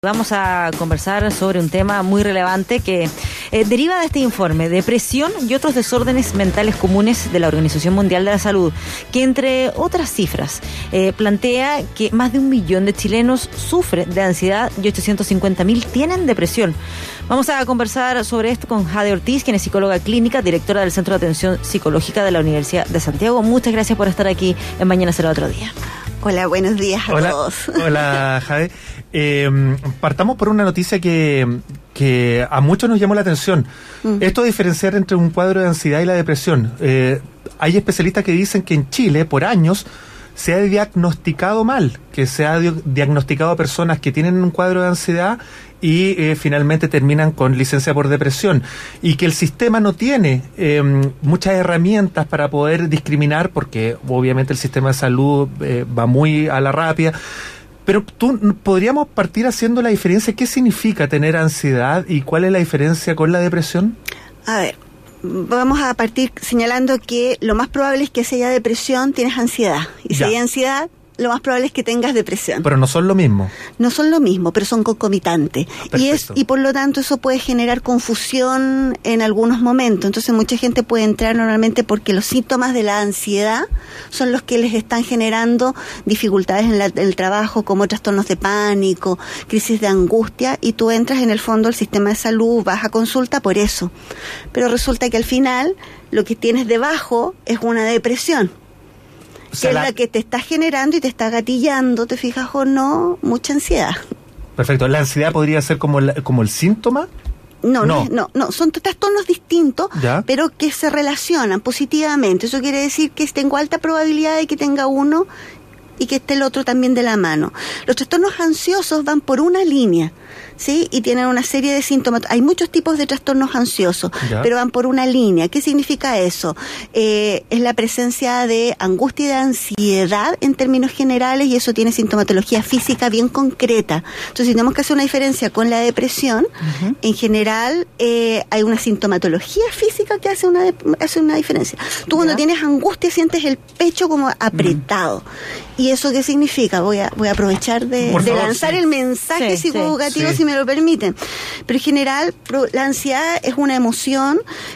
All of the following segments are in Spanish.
Vamos a conversar sobre un tema muy relevante que deriva de este informe, depresión y otros desórdenes mentales comunes de la Organización Mundial de la Salud, que entre otras cifras plantea que más de 1 millón de chilenos sufren de ansiedad y 850.000 tienen depresión. Vamos a conversar sobre esto con Jade Ortiz, quien es psicóloga clínica, directora del Centro de Atención Psicológica de la Universidad de Santiago. Muchas gracias por estar aquí en Mañana Será Otro Día. Hola, buenos días a todos. Hola, Jade. Partamos por una noticia que a muchos nos llamó la atención. Esto de diferenciar entre un cuadro de ansiedad y la depresión. Hay especialistas que dicen que en Chile, por años, se ha diagnosticado mal, que se ha diagnosticado a personas que tienen un cuadro de ansiedad y finalmente terminan con licencia por depresión, y que el sistema no tiene muchas herramientas para poder discriminar, porque obviamente el sistema de salud va muy a la rápida. Pero podríamos partir haciendo la diferencia. ¿Qué significa tener ansiedad y cuál es la diferencia con la depresión? A ver, vamos a partir señalando que lo más probable es que si haya depresión tienes ansiedad, y si hay ansiedad lo más probable es que tengas depresión. Pero no son lo mismo. No son lo mismo, pero son concomitantes. Y por lo tanto eso puede generar confusión en algunos momentos. Entonces mucha gente puede entrar normalmente porque los síntomas de la ansiedad son los que les están generando dificultades en el trabajo, como trastornos de pánico, crisis de angustia, y tú entras en el fondo al sistema de salud, vas a consulta por eso. Pero resulta que al final lo que tienes debajo es una depresión. O sea, que es la que te está generando y te está gatillando, ¿te fijas o no? Mucha ansiedad. Perfecto. ¿La ansiedad podría ser como el síntoma? No, son trastornos distintos, pero que se relacionan positivamente. Eso quiere decir que tengo alta probabilidad de que tenga uno y que esté el otro también de la mano. Los trastornos ansiosos van por una línea, ¿sí? Y tienen una serie de síntomas. Hay muchos tipos de trastornos ansiosos, pero van por una línea. ¿Qué significa eso? Es la presencia de angustia y de ansiedad en términos generales, y eso tiene sintomatología física bien concreta. Entonces, si tenemos que hacer una diferencia con la depresión, en general hay una sintomatología física que hace una diferencia. Tú cuando tienes angustia sientes el pecho como apretado. ¿Y eso qué significa? Voy a aprovechar de lanzar el mensaje psicoeducativo, si me lo permiten. Pero en general, la ansiedad es una emoción,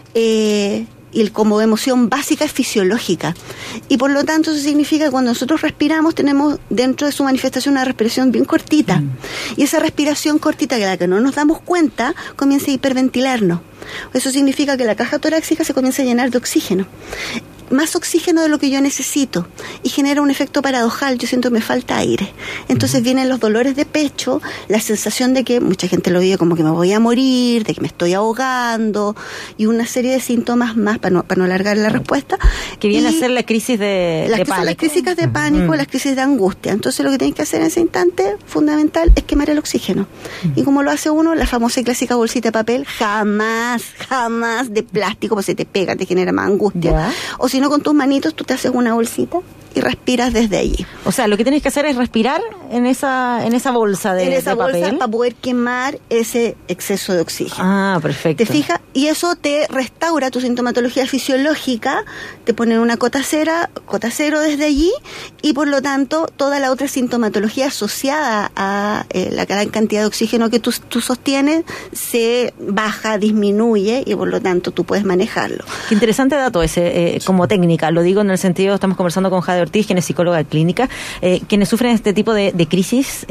y como emoción básica es fisiológica. Y por lo tanto, eso significa que cuando nosotros respiramos, tenemos dentro de su manifestación una respiración bien cortita. Y esa respiración cortita, que la que no nos damos cuenta, comienza a hiperventilarnos. Eso significa que la caja torácica se comienza a llenar de oxígeno. Más oxígeno de lo que yo necesito, y genera un efecto paradojal. Yo siento que me falta aire. Entonces vienen los dolores de pecho, la sensación de que mucha gente lo vive como que me voy a morir, de que me estoy ahogando, y una serie de síntomas más, para no alargar la respuesta, que viene a ser la crisis de pánico. Son las crisis de pánico, las crisis de angustia. Entonces lo que tienes que hacer en ese instante fundamental es quemar el oxígeno. Y como lo hace uno, la famosa y clásica bolsita de papel, jamás de plástico, porque se te pega, te genera más angustia. O si no, con tus manitos tú te haces una bolsita y respiras desde allí. O sea, lo que tienes que hacer es respirar en esa bolsa de papel, para poder quemar ese exceso de oxígeno. Ah, perfecto. ¿Te fijas? Y eso te restaura tu sintomatología fisiológica, te ponen una cota cero desde allí, y por lo tanto toda la otra sintomatología asociada a la gran cantidad de oxígeno que tú sostienes se baja, disminuye, y por lo tanto tú puedes manejarlo. Qué interesante dato ese, como técnica. Lo digo en el sentido, estamos conversando con Jade Ortiz, quien es psicóloga clínica, quienes sufren este tipo de crisis,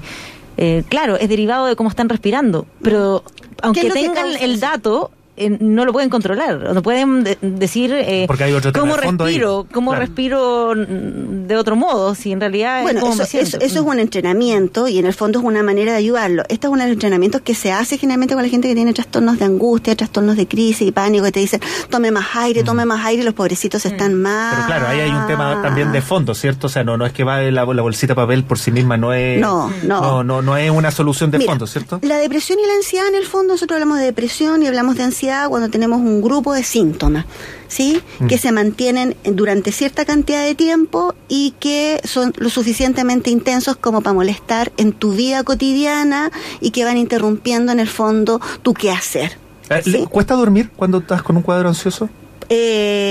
claro, es derivado de cómo están respirando, pero aunque tengan el dato, no lo pueden controlar, no pueden decir cómo respiro de otro modo, si en realidad eso es un entrenamiento, y en el fondo es una manera de ayudarlo. Este es uno de los entrenamientos que se hace generalmente con la gente que tiene trastornos de angustia, trastornos de crisis y pánico, que te dicen tome más aire, y los pobrecitos están mal. Pero claro, ahí hay un tema también de fondo, ¿cierto? O sea, no es que va la bolsita de papel por sí misma, no es una solución de fondo, ¿cierto? La depresión y la ansiedad, en el fondo, nosotros hablamos de depresión y hablamos de ansiedad cuando tenemos un grupo de síntomas, ¿sí? Que se mantienen durante cierta cantidad de tiempo y que son lo suficientemente intensos como para molestar en tu vida cotidiana, y que van interrumpiendo en el fondo tu quehacer. ¿Sí? ¿Cuesta dormir cuando estás con un cuadro ansioso?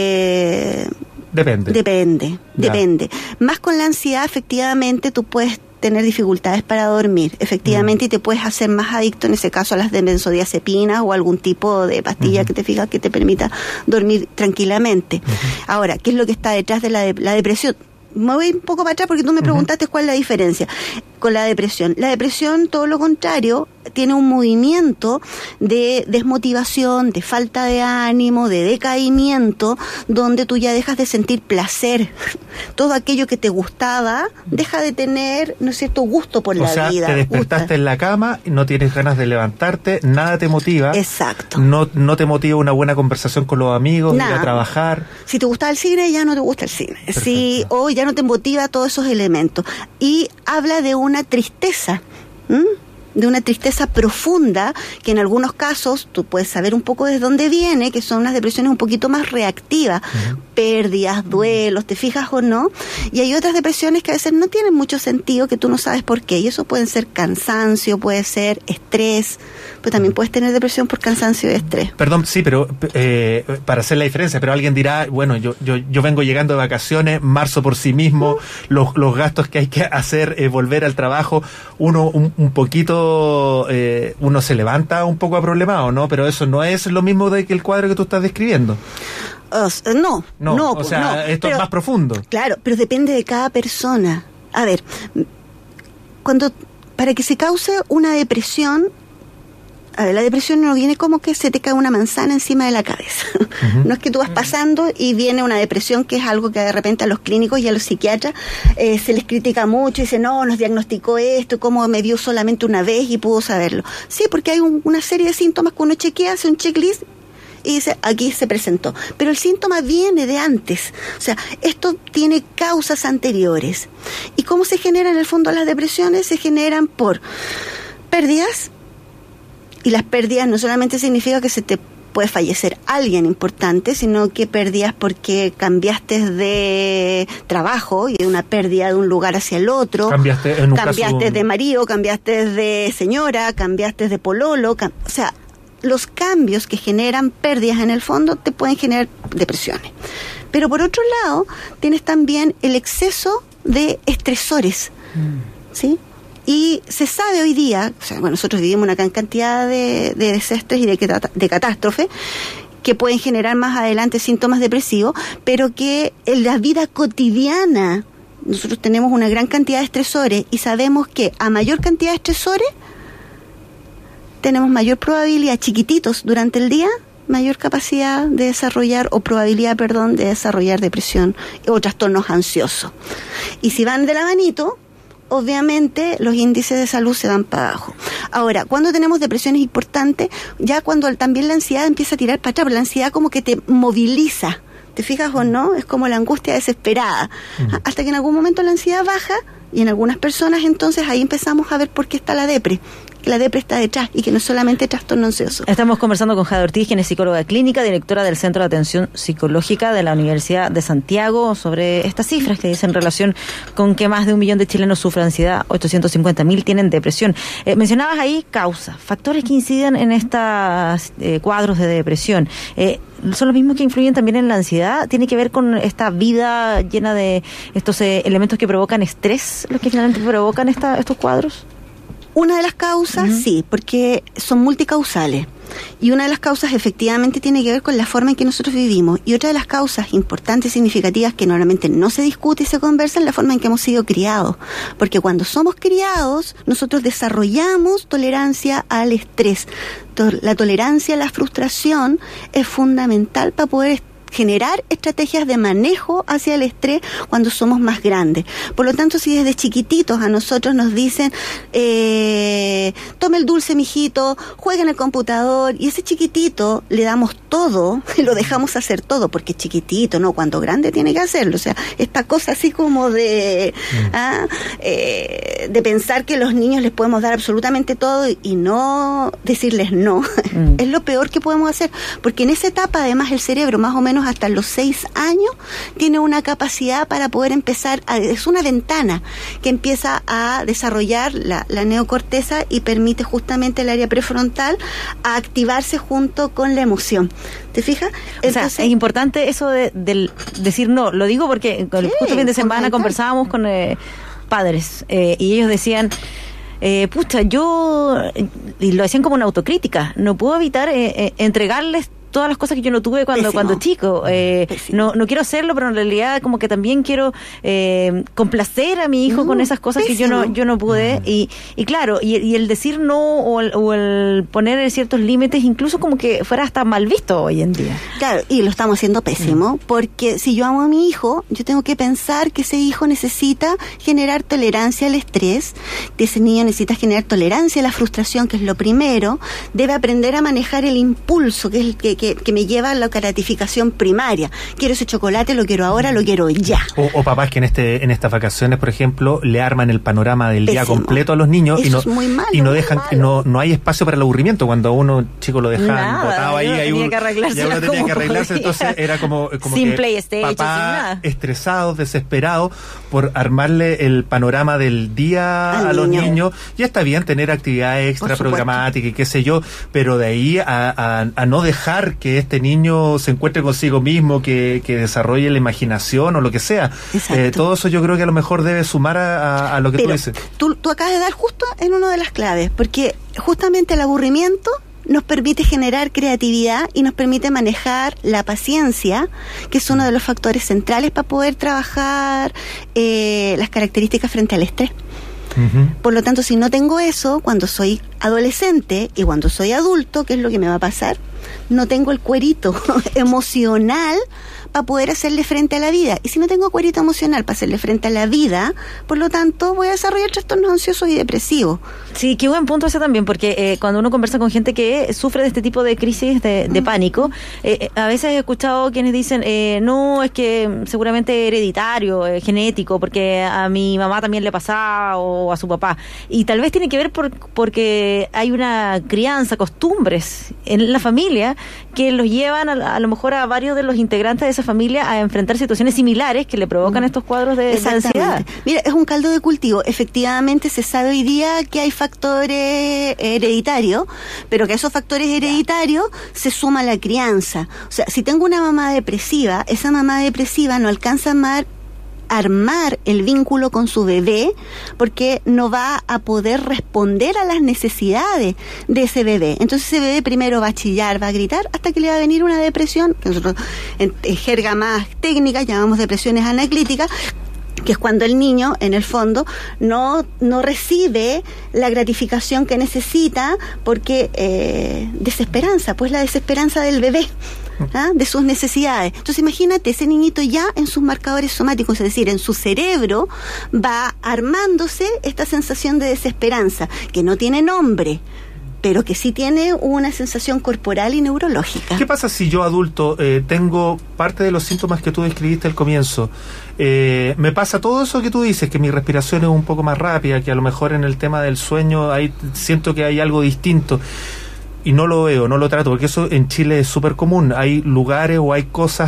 Depende. Más con la ansiedad, efectivamente, tú puedes tener dificultades para dormir, efectivamente, y te puedes hacer más adicto en ese caso a las de benzodiazepinas o algún tipo de pastilla que te fijas que te permita dormir tranquilamente. Ahora, ¿qué es lo que está detrás de la depresión? Me voy un poco para atrás porque tú me preguntaste cuál es la diferencia con la depresión. La depresión, todo lo contrario, tiene un movimiento de desmotivación, de falta de ánimo, de decaimiento, donde tú ya dejas de sentir placer. Todo aquello que te gustaba deja de tener, ¿no es cierto?, gusto por la vida. Te despertaste en la cama, no tienes ganas de levantarte, nada te motiva. Exacto. No te motiva una buena conversación con los amigos, nada. Ir a trabajar. Si te gustaba el cine, ya no te gusta el cine. Si hoy ya no te motiva todos esos elementos. Y habla de una tristeza, de una tristeza profunda, que en algunos casos tú puedes saber un poco de dónde viene, que son unas depresiones un poquito más reactivas, pérdidas, duelos, ¿te fijas o no? Y hay otras depresiones que a veces no tienen mucho sentido, que tú no sabes por qué, y eso puede ser cansancio, puede ser estrés, pero también puedes tener depresión por cansancio y estrés. Perdón, sí, pero para hacer la diferencia, pero alguien dirá, bueno, yo vengo llegando de vacaciones, marzo por sí mismo, los gastos que hay que hacer, volver al trabajo, uno un poquito, uno se levanta un poco problemado, ¿no? Pero eso no es lo mismo que el cuadro que tú estás describiendo. No, o sea, esto es más profundo. Claro, pero depende de cada persona. A ver, para que se cause una depresión, la depresión no viene como que se te cae una manzana encima de la cabeza. No es que tú vas pasando y viene una depresión, que es algo que de repente a los clínicos y a los psiquiatras se les critica mucho, y dicen, no, nos diagnosticó esto, cómo me vio solamente una vez y pudo saberlo. Sí, porque hay una serie de síntomas que uno chequea, hace un checklist y dice, aquí se presentó. Pero el síntoma viene de antes. O sea, esto tiene causas anteriores. ¿Y cómo se generan en el fondo las depresiones? Se generan por pérdidas. Y las pérdidas no solamente significa que se te puede fallecer alguien importante, sino que pérdidas porque cambiaste de trabajo y una pérdida de un lugar hacia el otro. Cambiaste de marido, cambiaste de señora, cambiaste de pololo. O sea, los cambios que generan pérdidas en el fondo te pueden generar depresiones. Pero por otro lado, tienes también el exceso de estresores, ¿sí? Y se sabe hoy día, o sea, bueno, nosotros vivimos una gran cantidad de desastres y de catástrofes que pueden generar más adelante síntomas depresivos, pero que en la vida cotidiana nosotros tenemos una gran cantidad de estresores y sabemos que a mayor cantidad de estresores tenemos mayor probabilidad, chiquititos durante el día, mayor capacidad de desarrollar, o probabilidad, perdón, de desarrollar depresión o trastornos ansiosos. Y si van de la manito, obviamente los índices de salud se van para abajo. Ahora, cuando tenemos depresiones importantes, ya cuando también la ansiedad empieza a tirar para atrás, la ansiedad como que te moviliza, ¿te fijas o no? Es como la angustia desesperada, hasta que en algún momento la ansiedad baja, y en algunas personas entonces ahí empezamos a ver por qué está la depre. La depre está detrás y que no es solamente trastorno ansioso. Estamos conversando con Jade Ortiz, quien es psicóloga clínica, directora del Centro de Atención Psicológica de la Universidad de Santiago, sobre estas cifras que dicen en relación con que más de 1 millón de chilenos sufren ansiedad, 850.000 tienen depresión. Mencionabas ahí causas, factores que inciden en estos cuadros de depresión. ¿Son los mismos que influyen también en la ansiedad? ¿Tiene que ver con esta vida llena de estos elementos que provocan estrés, los que finalmente provocan estos cuadros? Una de las causas, sí, porque son multicausales. Y una de las causas efectivamente tiene que ver con la forma en que nosotros vivimos. Y otra de las causas importantes y significativas que normalmente no se discute y se conversa es la forma en que hemos sido criados. Porque cuando somos criados, nosotros desarrollamos tolerancia al estrés. La tolerancia a la frustración es fundamental para poder generar estrategias de manejo hacia el estrés cuando somos más grandes. Por lo tanto, si desde chiquititos a nosotros nos dicen, tome el dulce, mijito, juegue en el computador, y ese chiquitito le damos todo, y lo dejamos hacer todo, porque es chiquitito, ¿no? Cuando grande tiene que hacerlo. O sea, esta cosa así como de pensar que los niños les podemos dar absolutamente todo y no decirles no, es lo peor que podemos hacer, porque en esa etapa además el cerebro, más o menos hasta los 6 años, tiene una capacidad para poder empezar es una ventana que empieza a desarrollar la neocorteza y permite justamente el área prefrontal a activarse junto con la emoción. ¿Te fijas? Entonces, o sea, es importante eso del decir no. Lo digo porque justo el fin de semana conversábamos con padres, y ellos decían, pucha, yo, y lo hacían como una autocrítica, no puedo evitar entregarles todas las cosas que yo no tuve cuando chico. No quiero hacerlo, pero en realidad como que también quiero complacer a mi hijo con esas cosas que yo no pude. Y claro, y el decir no o el poner ciertos límites, incluso como que fuera hasta mal visto hoy en día. Claro, y lo estamos haciendo pésimo, porque si yo amo a mi hijo, yo tengo que pensar que ese hijo necesita generar tolerancia al estrés, que ese niño necesita generar tolerancia a la frustración, que es lo primero, debe aprender a manejar el impulso, que es el que me lleva a la gratificación primaria. Quiero ese chocolate, lo quiero ahora, lo quiero ya. O papás que en estas vacaciones, por ejemplo, le arman el panorama del día completo a los niños. Eso es muy malo, y no dejan, no hay espacio para el aburrimiento. Cuando a uno chico lo dejan botado ahí, uno tenía que arreglarse, entonces era como sin que PlayStation, papá sin nada, estresados, desesperados por armarle el panorama del día a los niños. Ya está bien tener actividades extra programáticas y qué sé yo, pero de ahí a no dejar que este niño se encuentre consigo mismo, que desarrolle la imaginación o lo que sea. Todo eso yo creo que a lo mejor debe sumar a lo que tú dices. Tú acabas de dar justo en una de las claves, porque justamente el aburrimiento nos permite generar creatividad y nos permite manejar la paciencia, que es uno de los factores centrales para poder trabajar las características frente al estrés. Por lo tanto, si no tengo eso, cuando soy adolescente y cuando soy adulto, ¿qué es lo que me va a pasar? No tengo el cuerito emocional para poder hacerle frente a la vida. Y si no tengo cuerito emocional para hacerle frente a la vida, por lo tanto voy a desarrollar trastornos ansiosos y depresivos. Sí, qué buen punto ese también, porque cuando uno conversa con gente que sufre de este tipo de crisis de pánico, a veces he escuchado quienes dicen, no, es que seguramente hereditario, genético, porque a mi mamá también le pasaba o a su papá. Y tal vez tiene que ver porque hay una crianza, costumbres en la familia que los llevan a lo mejor a varios de los integrantes de esa familia a enfrentar situaciones similares que le provocan estos cuadros de ansiedad. Mira, es un caldo de cultivo. Efectivamente, se sabe hoy día que hay factores hereditarios, pero que a esos factores hereditarios se suma la crianza. O sea, si tengo una mamá depresiva, esa mamá depresiva no alcanza a armar el vínculo con su bebé, porque no va a poder responder a las necesidades de ese bebé. Entonces ese bebé primero va a chillar, va a gritar, hasta que le va a venir una depresión, que nosotros en jerga más técnica llamamos depresiones anaclíticas, que es cuando el niño, en el fondo, no recibe la gratificación que necesita, porque desesperanza, pues la desesperanza del bebé, de sus necesidades. Entonces imagínate, ese niñito ya en sus marcadores somáticos, es decir, en su cerebro, va armándose esta sensación de desesperanza, que no tiene nombre, pero que sí tiene una sensación corporal y neurológica. ¿Qué pasa si yo, adulto, tengo parte de los síntomas que tú describiste al comienzo? Me pasa todo eso que tú dices, que mi respiración es un poco más rápida, que a lo mejor en el tema del sueño siento que hay algo distinto, y no lo veo, no lo trato, porque eso en Chile es súper común. Hay lugares o hay cosas,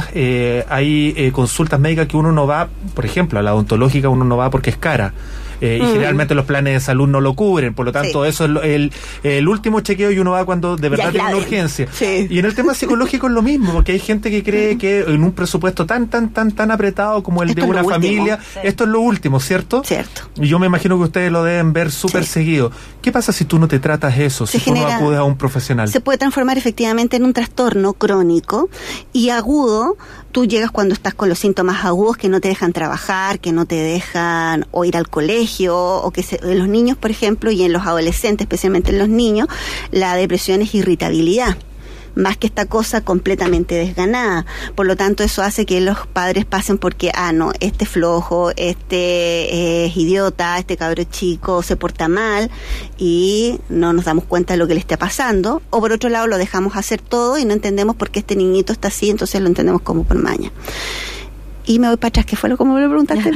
hay consultas médicas que uno no va, por ejemplo, a la odontológica uno no va porque es cara. Y generalmente los planes de salud no lo cubren, por lo tanto eso es el último chequeo, y uno va cuando de verdad tiene una urgencia. Y en el tema psicológico es lo mismo, porque hay gente que cree que en un presupuesto tan apretado como el de una familia, esto es lo último, ¿cierto? Cierto. Y yo me imagino que ustedes lo deben ver súper seguido. ¿Qué pasa si tú no te tratas eso, si tú no acudes a un profesional? Se puede transformar efectivamente en un trastorno crónico y agudo. Tú llegas cuando estás con los síntomas agudos que no te dejan trabajar, que no te dejan o ir al colegio, o que en los niños, por ejemplo, y en los adolescentes, especialmente en los niños, la depresión es irritabilidad, más que esta cosa completamente desganada. Por lo tanto, eso hace que los padres pasen porque, no, este es flojo, este es idiota, este cabro chico se porta mal, y no nos damos cuenta de lo que le está pasando. O por otro lado, lo dejamos hacer todo y no entendemos por qué este niñito está así, entonces lo entendemos como por maña. Y me voy para atrás, que fue lo como me lo preguntaste.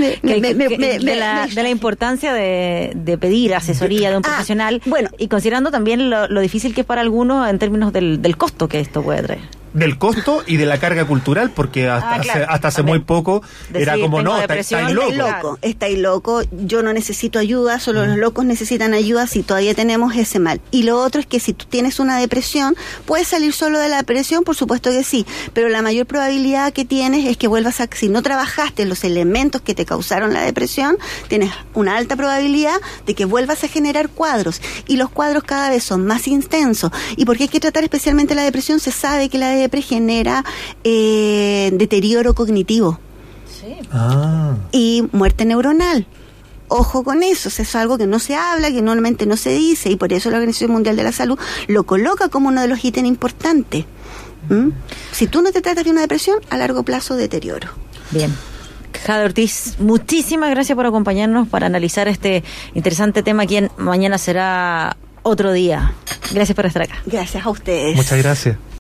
De la importancia de pedir asesoría de un profesional, bueno, y considerando también lo difícil que es para algunos en términos del costo que esto puede traer. del costo y de la carga cultural, porque hasta hace muy poco era como, no, estáis loco. Estáis loco, yo no necesito ayuda, solo los locos necesitan ayuda, si todavía tenemos ese mal. Y lo otro es que si tú tienes una depresión, ¿puedes salir solo de la depresión? Por supuesto que sí, pero la mayor probabilidad que tienes es que vuelvas a, si no trabajaste los elementos que te causaron la depresión, tienes una alta probabilidad de que vuelvas a generar cuadros, y los cuadros cada vez son más intensos. ¿Y por qué hay que tratar especialmente la depresión? Se sabe que la depre genera deterioro cognitivo y muerte neuronal. Ojo con eso, es algo que no se habla, que normalmente no se dice, y por eso la Organización Mundial de la Salud lo coloca como uno de los ítems importantes. Si tú no te tratas de una depresión, a largo plazo deterioro. Bien. Jade Ortiz, muchísimas gracias por acompañarnos para analizar este interesante tema. Quien mañana será otro día. Gracias por estar acá. Gracias a ustedes. Muchas gracias.